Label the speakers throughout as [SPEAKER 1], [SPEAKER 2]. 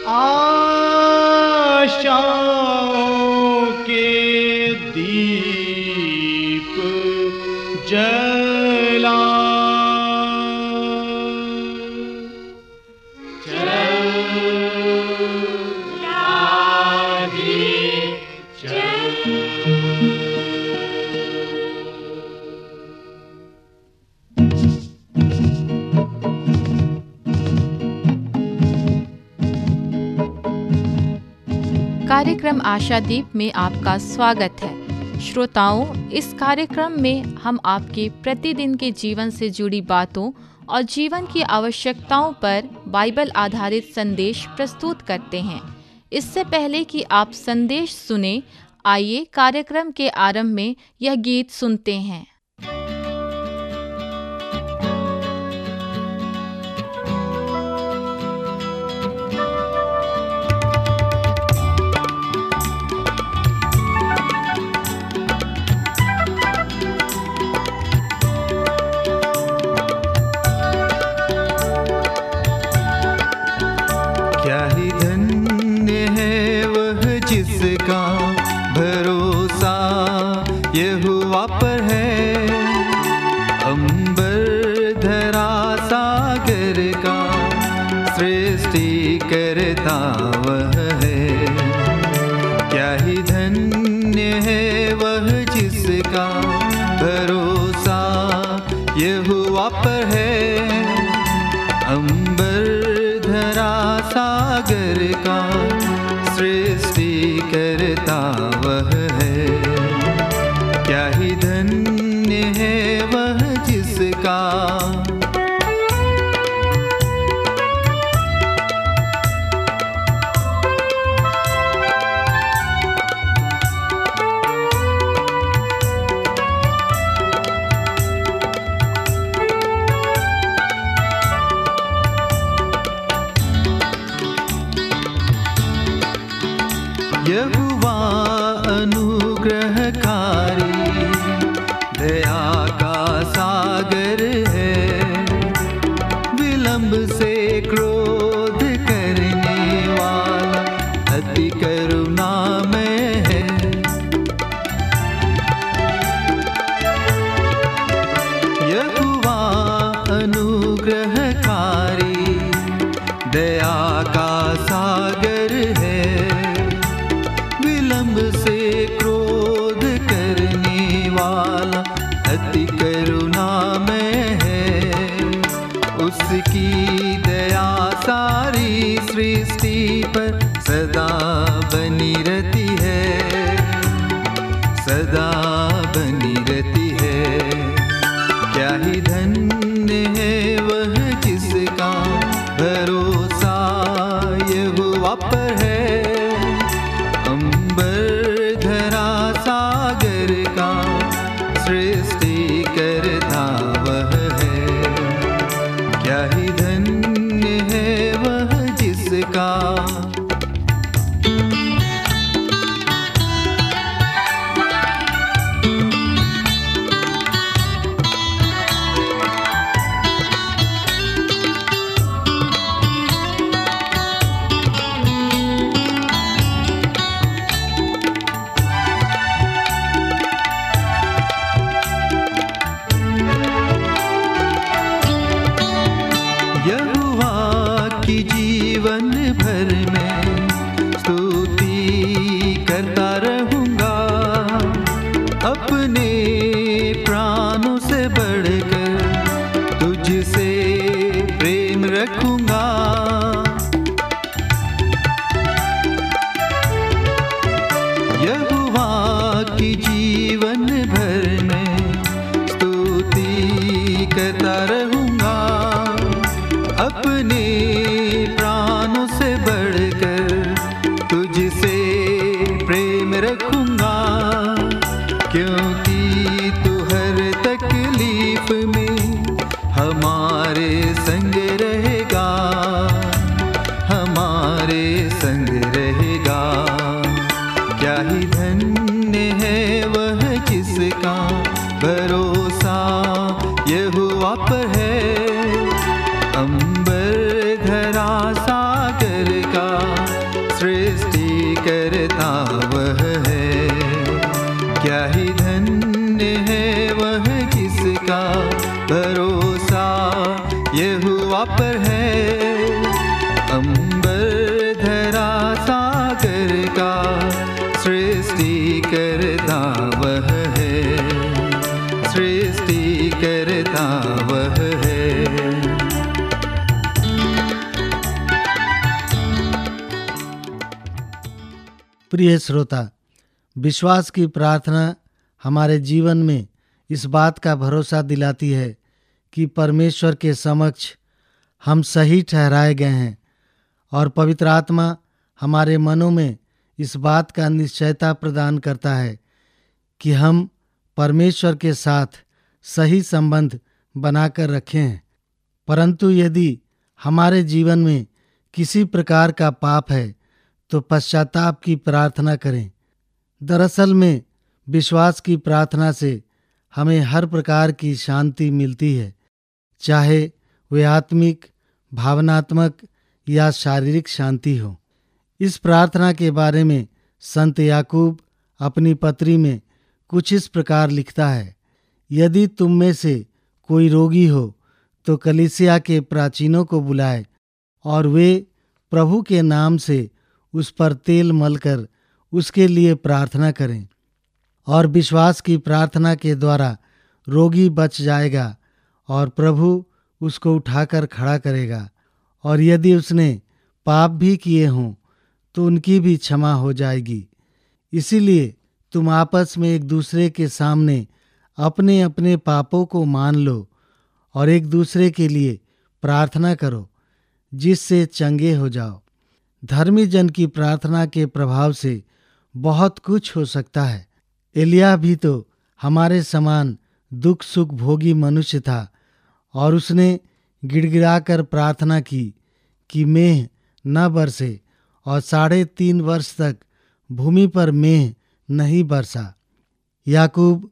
[SPEAKER 1] आशाओं के दीप जला
[SPEAKER 2] कार्यक्रम आशादीप में आपका स्वागत है। श्रोताओं, इस कार्यक्रम में हम आपके प्रतिदिन के जीवन से जुड़ी बातों और जीवन की आवश्यकताओं पर बाइबल आधारित संदेश प्रस्तुत करते हैं। इससे पहले कि आप संदेश सुने, आइए कार्यक्रम के आरंभ में यह गीत सुनते हैं।
[SPEAKER 3] क्या ही धन्य है वह जिसका भरोसा यहोवा पर है। अंबर धरा सागर का सृष्टि करता वह है। क्या ही धन्य है वह जिसका भरोसा यहोवा पर है। अंबर धरा सागर का सृष्टि करता वह है। क्या ही धन्य है वह जिसका यहोवा अनुग्रहकारी दया का सागर है। विलंब से क्रोध करने वाला अति करुणामय है। यहोवा अनुग्रहकारी दया का सागर है। विलंब से क्रोध करने वाला अति करुणामय है। उसकी दया सारी सृष्टि पर सदा बनी रहती है, सदा बनी रहती है। क्या ही धन्य है वह जिसका भरोसा यहोवा पर है। धरा सागर का सृष्टि करता वह है। क्या ही धन्य है वह जिसका जीवन भर में स्तुति करता रहूंगा। अपने प्राणों से बढ़कर तुझसे प्रेम रखूंगा। यहोवा की जीवन भर में स्तुति करता रहूंगा। अपने प्राणों से बढ़कर तुझसे प्रेम रखूंगा। क्योंकि तू हर तकलीफ में हमारे संग रहेगा, हमारे संग रहेगा। क्या ही धन्य है वह जिसका भरोसा यहोवा पर है। अंबर धरा सागर का
[SPEAKER 1] प्रिय श्रोता, विश्वास की प्रार्थना हमारे जीवन में इस बात का भरोसा दिलाती है कि परमेश्वर के समक्ष हम सही ठहराए गए हैं, और पवित्र आत्मा हमारे मनों में इस बात का निश्चयता प्रदान करता है कि हम परमेश्वर के साथ सही संबंध बनाकर रखे हैं। परंतु यदि हमारे जीवन में किसी प्रकार का पाप है तो पश्चाताप की प्रार्थना करें। दरअसल में विश्वास की प्रार्थना से हमें हर प्रकार की शांति मिलती है, चाहे वे आत्मिक, भावनात्मक या शारीरिक शांति हो। इस प्रार्थना के बारे में संत याकूब अपनी पत्री में कुछ इस प्रकार लिखता है: यदि तुम में से कोई रोगी हो तो कलीसिया के प्राचीनों को बुलाए और वे प्रभु के नाम से उस पर तेल मलकर उसके लिए प्रार्थना करें, और विश्वास की प्रार्थना के द्वारा रोगी बच जाएगा और प्रभु उसको उठाकर खड़ा करेगा। और यदि उसने पाप भी किए हों तो उनकी भी क्षमा हो जाएगी। इसीलिए तुम आपस में एक दूसरे के सामने अपने अपने पापों को मान लो और एक दूसरे के लिए प्रार्थना करो, जिससे चंगे हो जाओ। धर्मी जन की प्रार्थना के प्रभाव से बहुत कुछ हो सकता है। एलिय्याह भी तो हमारे समान दुख सुख भोगी मनुष्य था, और उसने गिड़गिड़ाकर प्रार्थना की कि मेघ न बरसे, और 3.5 वर्ष तक भूमि पर मेघ नहीं बरसा। याकूब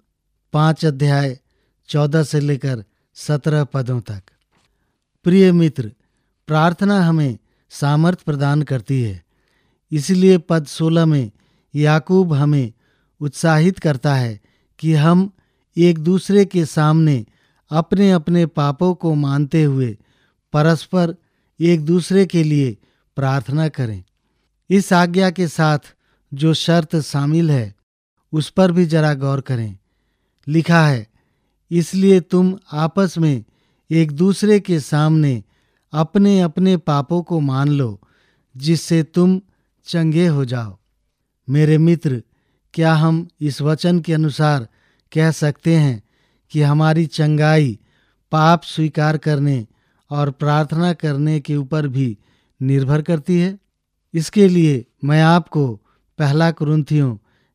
[SPEAKER 1] 5:14 से लेकर 17 पदों तक। प्रिय मित्र, प्रार्थना हमें सामर्थ प्रदान करती है। इसलिए पद 16 में याकूब हमें उत्साहित करता है कि हम एक दूसरे के सामने अपने अपने पापों को मानते हुए परस्पर एक दूसरे के लिए प्रार्थना करें। इस आज्ञा के साथ जो शर्त शामिल है उस पर भी जरा गौर करें। लिखा है, इसलिए तुम आपस में एक दूसरे के सामने अपने अपने पापों को मान लो, जिससे तुम चंगे हो जाओ। मेरे मित्र, क्या हम इस वचन के अनुसार कह सकते हैं कि हमारी चंगाई पाप स्वीकार करने और प्रार्थना करने के ऊपर भी निर्भर करती है? इसके लिए मैं आपको 1 कुरिन्थियों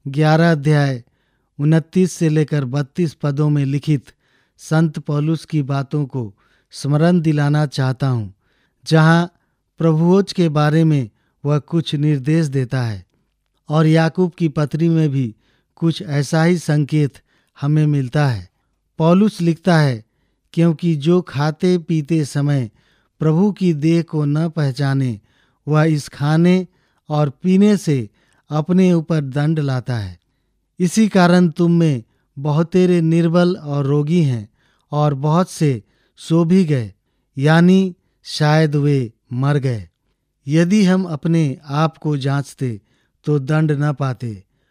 [SPEAKER 1] 11:29 से लेकर 32 पदों में लिखित संत पौलुस की बातों को स्मरण दिलाना चाहता हूँ, जहाँ प्रभुभोज के बारे में वह कुछ निर्देश देता है। और याकूब की पत्री में भी कुछ ऐसा ही संकेत हमें मिलता है। पौलुस लिखता है, क्योंकि जो खाते पीते समय प्रभु की देह को न पहचाने, वह इस खाने और पीने से अपने ऊपर दंड लाता है। इसी कारण तुम में बहुतेरे निर्बल और रोगी हैं, और बहुत से सो भी गए, यानी शायद वे मर गए। यदि हम अपने आप को जांचते तो दंड न पाते,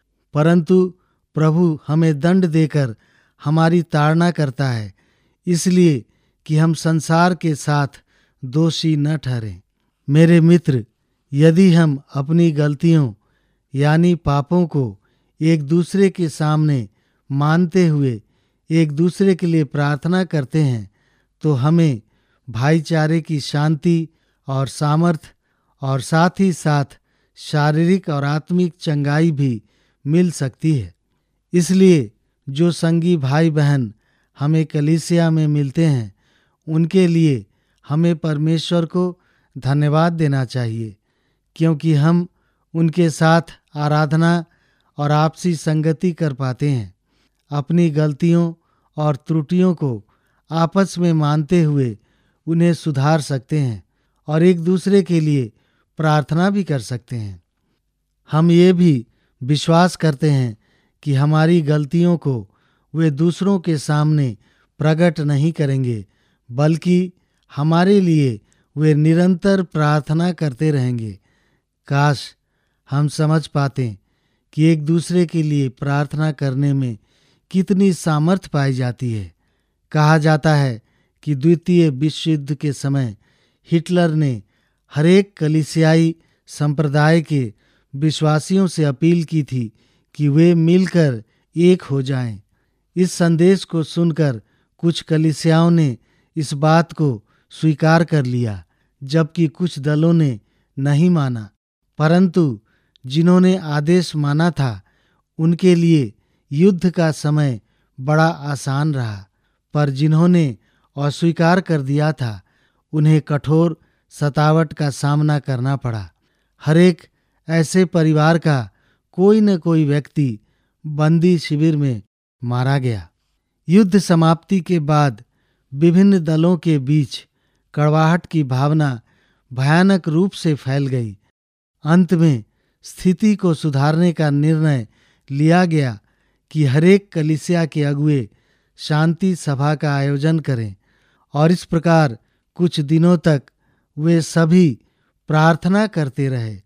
[SPEAKER 1] परंतु प्रभु हमें दंड देकर हमारी ताड़ना करता है, इसलिए कि हम संसार के साथ दोषी न ठहरें। मेरे मित्र, यदि हम अपनी गलतियों यानी पापों को एक दूसरे के सामने मानते हुए एक दूसरे के लिए प्रार्थना करते हैं, तो हमें भाईचारे की शांति और सामर्थ और साथ ही साथ शारीरिक और आत्मिक चंगाई भी मिल सकती है। इसलिए जो संगी भाई बहन हमें कलीसिया में मिलते हैं, उनके लिए हमें परमेश्वर को धन्यवाद देना चाहिए, क्योंकि हम उनके साथ आराधना और आपसी संगति कर पाते हैं। अपनी गलतियों और त्रुटियों को आपस में मानते हुए उन्हें सुधार सकते हैं और एक दूसरे के लिए प्रार्थना भी कर सकते हैं। हम ये भी विश्वास करते हैं कि हमारी गलतियों को वे दूसरों के सामने प्रकट नहीं करेंगे, बल्कि हमारे लिए वे निरंतर प्रार्थना करते रहेंगे। काश हम समझ पाते कि एक दूसरे के लिए प्रार्थना करने में कितनी सामर्थ पाई जाती है। कहा जाता है कि द्वितीय विश्व युद्ध के समय हिटलर ने हरेक कलीसियाई संप्रदाय के विश्वासियों से अपील की थी कि वे मिलकर एक हो जाएं। इस संदेश को सुनकर कुछ कलीसियाओं ने इस बात को स्वीकार कर लिया, जबकि कुछ दलों ने नहीं माना। परंतु जिन्होंने आदेश माना था उनके लिए युद्ध का समय बड़ा आसान रहा, पर जिन्होंने अस्वीकार कर दिया था उन्हें कठोर सतावट का सामना करना पड़ा। हर एक ऐसे परिवार का कोई न कोई व्यक्ति बंदी शिविर में मारा गया। युद्ध समाप्ति के बाद विभिन्न दलों के बीच कड़वाहट की भावना भयानक रूप से फैल गई। अंत में स्थिति को सुधारने का निर्णय लिया गया कि हरेक कलीसिया के अगुवे शांति सभा का आयोजन करें, और इस प्रकार कुछ दिनों तक वे सभी प्रार्थना करते रहे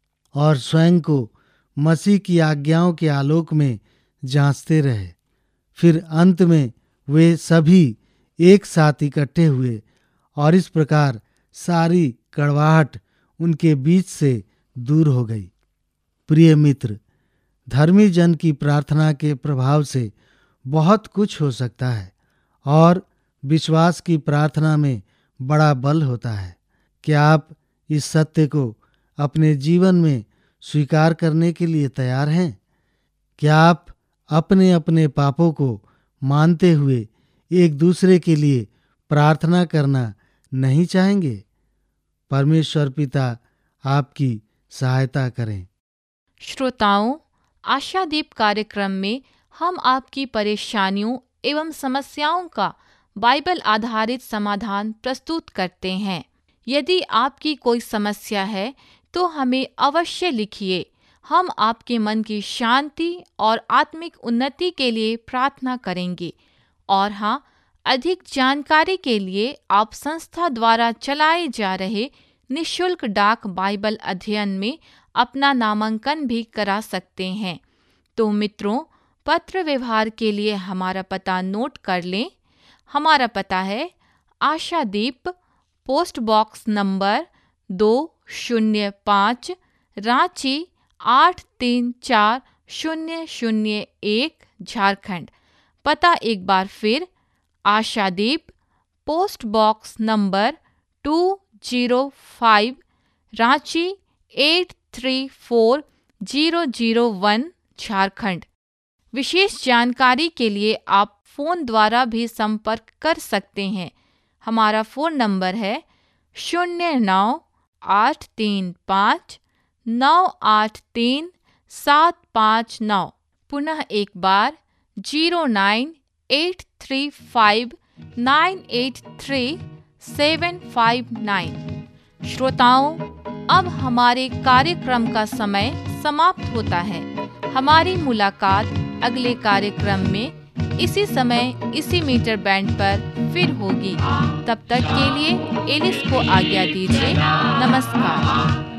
[SPEAKER 1] और स्वयं को मसीह की आज्ञाओं के आलोक में जांचते रहे। फिर अंत में वे सभी एक साथ इकट्ठे हुए और इस प्रकार सारी कड़वाहट उनके बीच से दूर हो गई। प्रिय मित्र, धर्मी जन की प्रार्थना के प्रभाव से बहुत कुछ हो सकता है और विश्वास की प्रार्थना में बड़ा बल होता है। क्या आप इस सत्य को अपने जीवन में स्वीकार करने के लिए तैयार हैं? क्या आप अपने अपने पापों को मानते हुए एक दूसरे के लिए प्रार्थना करना नहीं चाहेंगे? परमेश्वर पिता आपकी सहायता करें।
[SPEAKER 2] श्रोताओं, आशादीप कार्यक्रम में हम आपकी परेशानियों एवं समस्याओं का बाइबल आधारित समाधान प्रस्तुत करते हैं। यदि आपकी कोई समस्या है तो हमें अवश्य लिखिए। हम आपके मन की शांति और आत्मिक उन्नति के लिए प्रार्थना करेंगे। और हाँ, अधिक जानकारी के लिए आप संस्था द्वारा चलाए जा रहे निःशुल्क डाक बाइबल अध्ययन में अपना नामांकन भी करा सकते हैं। तो मित्रों, पत्र व्यवहार के लिए हमारा पता नोट कर लें। हमारा पता है Ashadeep, post box number 205, Ranchi 834001, Jharkhand. पता एक बार फिर, Ashadeep, post box number 205, Ranchi 834001, Jharkhand. विशेष जानकारी के लिए आप फ़ोन द्वारा भी संपर्क कर सकते हैं। हमारा फ़ोन नंबर है 09835983 पुनः एक बार 09835983759। श्रोताओं, अब हमारे कार्यक्रम का समय समाप्त होता है। हमारी मुलाकात अगले कार्यक्रम में इसी समय इसी मीटर बैंड पर फिर होगी। तब तक के लिए एलिस को आज्ञा दीजिए। नमस्कार।